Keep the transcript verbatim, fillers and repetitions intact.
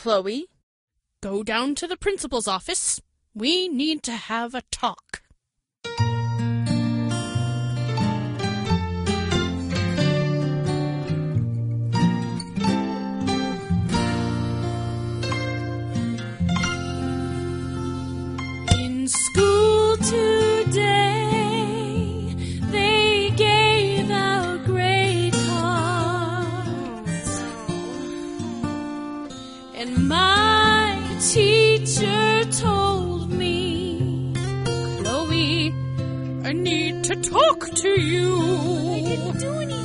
Chloe. Go down to the principal's office. We need to have a talk. In school today, they gave out grade cards, and my teacher told me, Chloe, I need to talk to you.